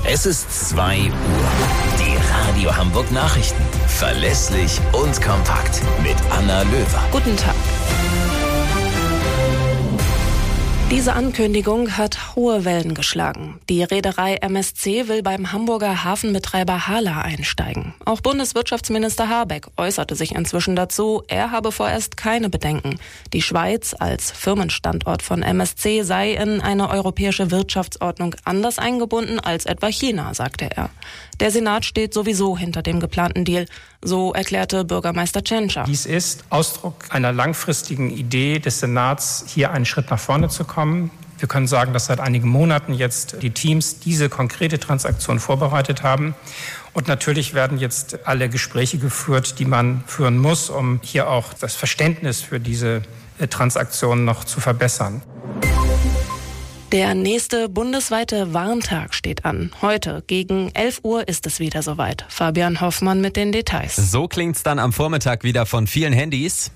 Es ist 2 Uhr. Die Radio Hamburg Nachrichten. Verlässlich und kompakt. Mit Anna Löwer. Guten Tag. Diese Ankündigung hat hohe Wellen geschlagen. Die Reederei MSC will beim Hamburger Hafenbetreiber HHLA einsteigen. Auch Bundeswirtschaftsminister Habeck äußerte sich inzwischen dazu, er habe vorerst keine Bedenken. Die Schweiz als Firmenstandort von MSC sei in eine europäische Wirtschaftsordnung anders eingebunden als etwa China, sagte er. Der Senat steht sowieso hinter dem geplanten Deal, so erklärte Bürgermeister Tschentscher. Dies ist Ausdruck einer langfristigen Idee des Senats, hier einen Schritt nach vorne zu kommen. Wir können sagen, dass seit einigen Monaten jetzt die Teams diese konkrete Transaktion vorbereitet haben. Und natürlich werden jetzt alle Gespräche geführt, die man führen muss, um hier auch das Verständnis für diese Transaktion noch zu verbessern. Der nächste bundesweite Warntag steht an. Heute gegen 11 Uhr ist es wieder soweit. Fabian Hoffmann mit den Details. So klingt's dann am Vormittag wieder von vielen Handys.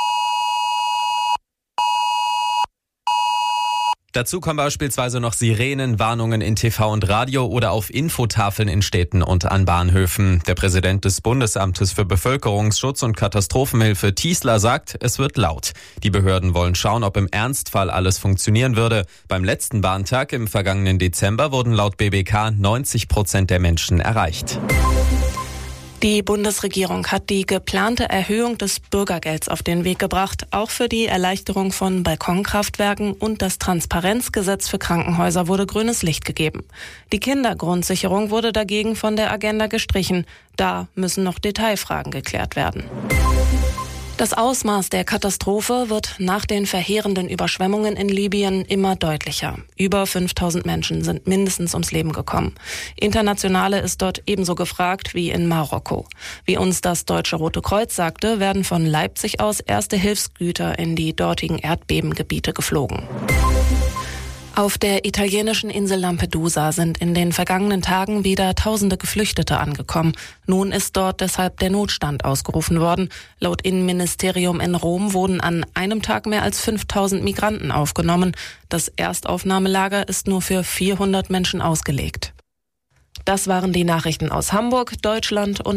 Dazu kommen beispielsweise noch Sirenen, Warnungen in TV und Radio oder auf Infotafeln in Städten und an Bahnhöfen. Der Präsident des Bundesamtes für Bevölkerungsschutz und Katastrophenhilfe, Tiesler, sagt, es wird laut. Die Behörden wollen schauen, ob im Ernstfall alles funktionieren würde. Beim letzten Warntag im vergangenen Dezember wurden laut BBK 90% der Menschen erreicht. Die Bundesregierung hat die geplante Erhöhung des Bürgergelds auf den Weg gebracht, auch für die Erleichterung von Balkonkraftwerken und das Transparenzgesetz für Krankenhäuser wurde grünes Licht gegeben. Die Kindergrundsicherung wurde dagegen von der Agenda gestrichen. Da müssen noch Detailfragen geklärt werden. Das Ausmaß der Katastrophe wird nach den verheerenden Überschwemmungen in Libyen immer deutlicher. Über 5000 Menschen sind mindestens ums Leben gekommen. Internationale ist dort ebenso gefragt wie in Marokko. Wie uns das Deutsche Rote Kreuz sagte, werden von Leipzig aus erste Hilfsgüter in die dortigen Erdbebengebiete geflogen. Auf der italienischen Insel Lampedusa sind in den vergangenen Tagen wieder Tausende Geflüchtete angekommen. Nun ist dort deshalb der Notstand ausgerufen worden. Laut Innenministerium in Rom wurden an einem Tag mehr als 5000 Migranten aufgenommen. Das Erstaufnahmelager ist nur für 400 Menschen ausgelegt. Das waren die Nachrichten aus Hamburg, Deutschland und